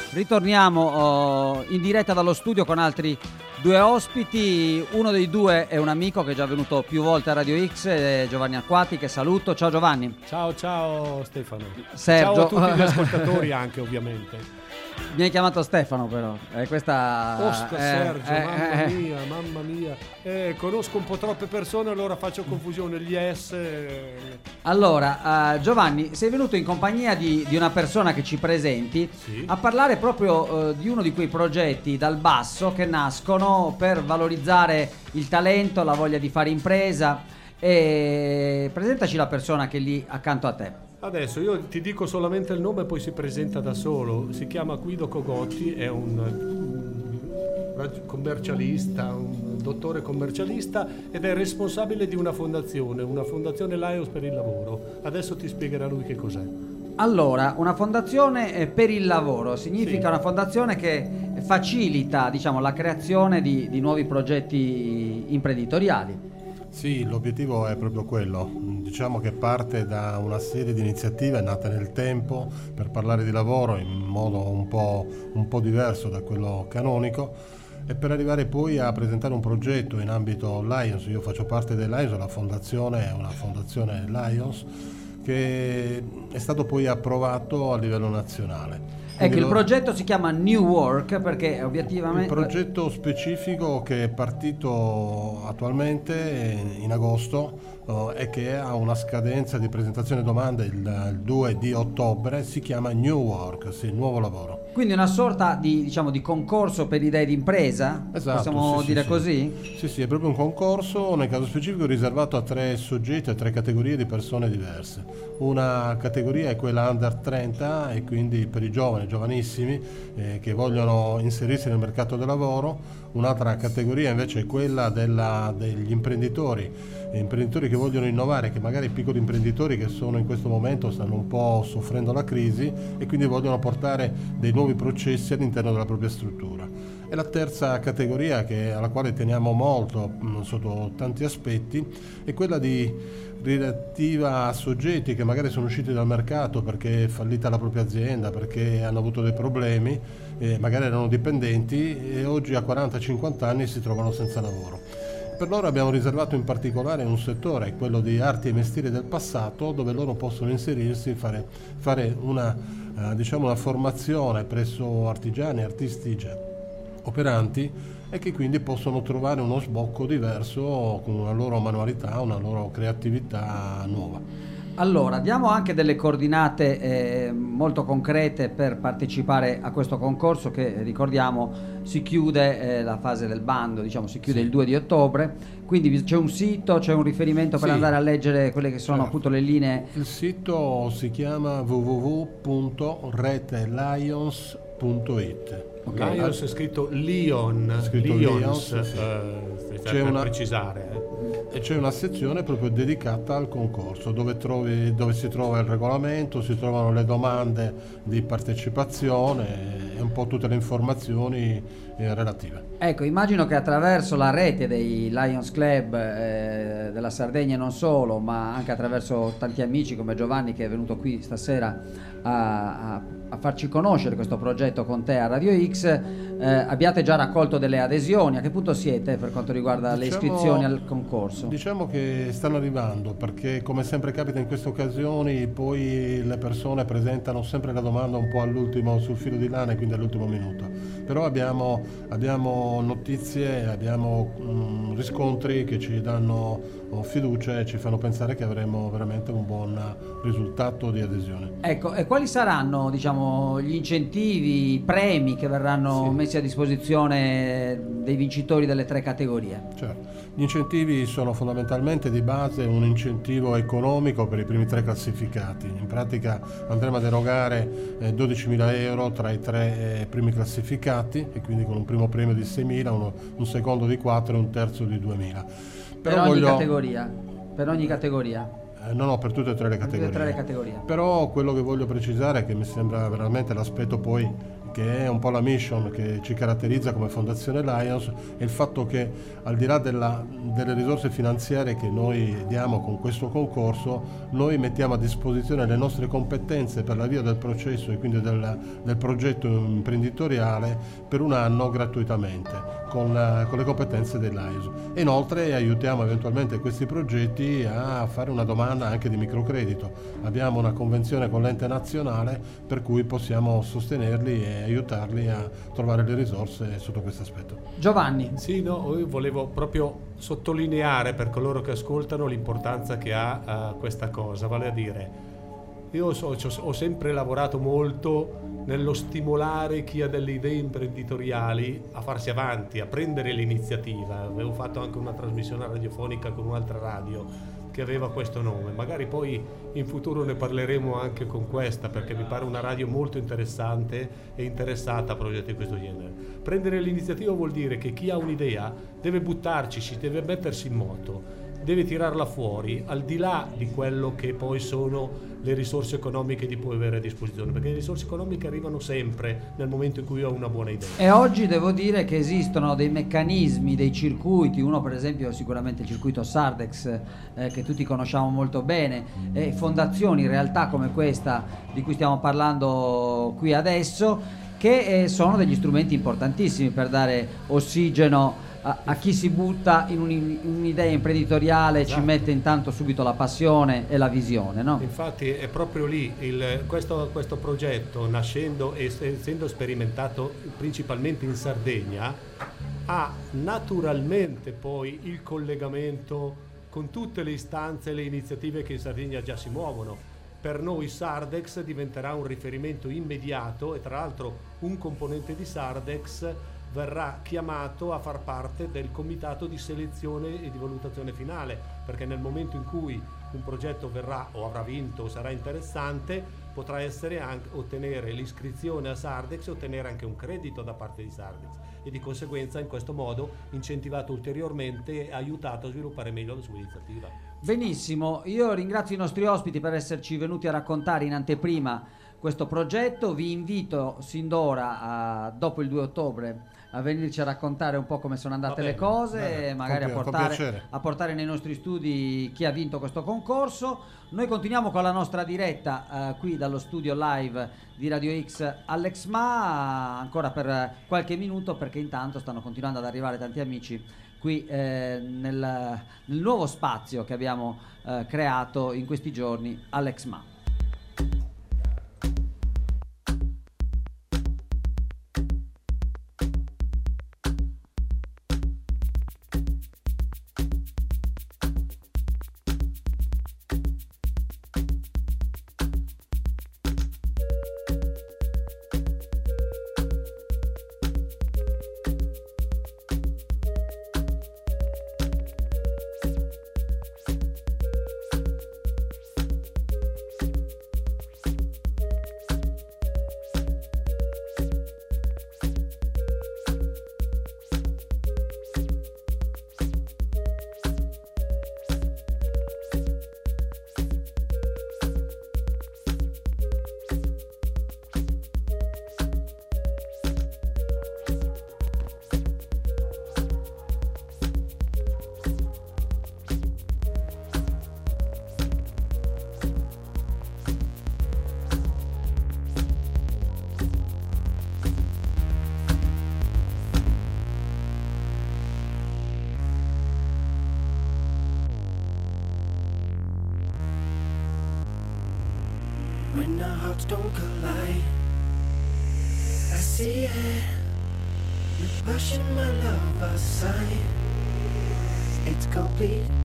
Ritorniamo in diretta dallo studio con altri due ospiti. Uno dei due è un amico che è già venuto più volte a Radio X, Giovanni Acquati, che saluto. Ciao Giovanni. Ciao Stefano. Sergio. Ciao a tutti gli ascoltatori anche, ovviamente. Mi hai chiamato Stefano però. Sergio, mamma mia. Conosco un po' troppe persone, allora faccio confusione. Gli S. Allora, Giovanni, sei venuto in compagnia di una persona che ci presenti, sì, a parlare proprio di uno di quei progetti dal basso che nascono per valorizzare il talento, la voglia di fare impresa. E presentaci la persona che è lì accanto a te. Adesso io ti dico solamente il nome e poi si presenta da solo. Si chiama Guido Cogotti, è un commercialista, un dottore commercialista ed è responsabile di una fondazione Lions per il lavoro. Adesso ti spiegherà lui che cos'è. Allora, una fondazione per il lavoro significa, sì, una fondazione che facilita, diciamo, la creazione di nuovi progetti imprenditoriali. Sì, l'obiettivo è proprio quello. Diciamo che parte da una serie di iniziative nate nel tempo per parlare di lavoro in modo un po' diverso da quello canonico, e per arrivare poi a presentare un progetto in ambito Lions. Io faccio parte del Lions, la fondazione è una fondazione Lions che è stato poi approvato a livello nazionale. Ecco, il progetto si chiama New Work perché obiettivamente... Il progetto specifico che è partito attualmente in agosto e che ha una scadenza di presentazione domande il 2 di ottobre, si chiama New Work, sì, nuovo lavoro. Quindi una sorta di, diciamo, di concorso per idee di impresa? Esatto, possiamo dire così? Sì, è proprio un concorso, nel caso specifico riservato a 3 soggetti, a 3 categorie di persone diverse. Una categoria è quella under 30 e quindi per i giovanissimi che vogliono inserirsi nel mercato del lavoro. Un'altra categoria invece è quella degli imprenditori che vogliono innovare, che magari piccoli imprenditori che sono in questo momento stanno un po' soffrendo la crisi e quindi vogliono portare dei nuovi processi all'interno della propria struttura. E la terza categoria, alla quale teniamo molto sotto tanti aspetti, è quella relativa a soggetti che magari sono usciti dal mercato perché è fallita la propria azienda, perché hanno avuto dei problemi, magari erano dipendenti e oggi a 40-50 anni si trovano senza lavoro. Per loro abbiamo riservato in particolare un settore, quello di arti e mestieri del passato, dove loro possono inserirsi, fare una formazione presso artigiani, artisti già operanti, e che quindi possono trovare uno sbocco diverso con una loro manualità, una loro creatività nuova. Allora, diamo anche delle coordinate molto concrete per partecipare a questo concorso che, ricordiamo, si chiude la fase del bando, diciamo, si chiude, sì, il 2 di ottobre, quindi c'è un sito, c'è un riferimento per, sì, andare a leggere quelle che sono, certo, appunto le linee. Il sito si chiama www.retelions.it. Okay. Lions è scritto Lions, sì. Per precisare. E c'è una sezione proprio dedicata al concorso dove si trova il regolamento, si trovano le domande di partecipazione e un po' tutte le informazioni relative. Ecco, immagino che attraverso la rete dei Lions Club della Sardegna e non solo, ma anche attraverso tanti amici come Giovanni che è venuto qui stasera a farci conoscere questo progetto con te a Radio X, abbiate già raccolto delle adesioni. A che punto siete per quanto riguarda le iscrizioni al concorso? Diciamo che stanno arrivando, perché come sempre capita in queste occasioni poi le persone presentano sempre la domanda un po' all'ultimo, sul filo di lana, e quindi all'ultimo minuto. Però abbiamo notizie, abbiamo riscontri che ci danno fiducia e ci fanno pensare che avremo veramente un buon risultato di adesione. Ecco, e quali saranno, diciamo, gli incentivi, i premi che verranno, sì, messi a disposizione dei vincitori delle 3 categorie? Certo. Gli incentivi sono fondamentalmente di base un incentivo economico per i primi 3 classificati. In pratica andremo ad erogare 12.000 euro tra i 3 primi classificati, e quindi con un primo premio di 6.000, un secondo di 4 e un terzo di 2.000. Per ogni categoria? Per ogni categoria? No, per tutte e 3 le categorie. Tutte e 3 le categorie. Però quello che voglio precisare è che mi sembra veramente l'aspetto poi che è un po' la mission che ci caratterizza come Fondazione Lions, è il fatto che al di là delle risorse finanziarie che noi diamo con questo concorso, noi mettiamo a disposizione le nostre competenze per l'avvio del processo e quindi del progetto imprenditoriale per un anno gratuitamente con le competenze dei Lions. E inoltre aiutiamo eventualmente questi progetti a fare una domanda anche di microcredito. Abbiamo una convenzione con l'ente nazionale per cui possiamo sostenerli e aiutarli a trovare le risorse sotto questo aspetto. Giovanni. Sì, no, io volevo proprio sottolineare per coloro che ascoltano l'importanza che ha questa cosa, vale a dire, io ho sempre lavorato molto nello stimolare chi ha delle idee imprenditoriali a farsi avanti, a prendere l'iniziativa. Avevo fatto anche una trasmissione radiofonica con un'altra radio che aveva questo nome. Magari poi in futuro ne parleremo anche con questa, perché mi pare una radio molto interessante e interessata a progetti di questo genere. Prendere l'iniziativa vuol dire che chi ha un'idea deve buttarci, deve mettersi in moto, deve tirarla fuori al di là di quello che poi sono le risorse economiche di cui avere a disposizione, perché le risorse economiche arrivano sempre nel momento in cui ho una buona idea. E oggi devo dire che esistono dei meccanismi, dei circuiti, uno per esempio sicuramente il circuito Sardex che tutti conosciamo molto bene, e fondazioni, realtà come questa di cui stiamo parlando qui adesso, che sono degli strumenti importantissimi per dare ossigeno a chi si butta in un'idea imprenditoriale. Esatto. Ci mette intanto subito la passione e la visione, no? Infatti è proprio lì questo progetto, nascendo e essendo sperimentato principalmente in Sardegna, ha naturalmente poi il collegamento con tutte le istanze e le iniziative che in Sardegna già si muovono. Per noi Sardex diventerà un riferimento immediato e tra l'altro un componente di Sardex verrà chiamato a far parte del comitato di selezione e di valutazione finale, perché nel momento in cui un progetto verrà o avrà vinto o sarà interessante, potrà essere anche ottenere l'iscrizione a Sardex e ottenere anche un credito da parte di Sardex e di conseguenza in questo modo incentivato ulteriormente e aiutato a sviluppare meglio la sua iniziativa. Benissimo, io ringrazio i nostri ospiti per esserci venuti a raccontare in anteprima questo progetto. Vi invito sin d'ora, dopo il 2 ottobre, a venirci a raccontare un po' come sono andate le cose, e magari a portare nei nostri studi chi ha vinto questo concorso. Noi continuiamo con la nostra diretta qui dallo studio live di Radio X all'Exma, ancora per qualche minuto, perché intanto stanno continuando ad arrivare tanti amici qui nel nuovo spazio che abbiamo creato in questi giorni all'Exma. When our hearts don't collide, I see it. You're pushing my love aside. It's complete.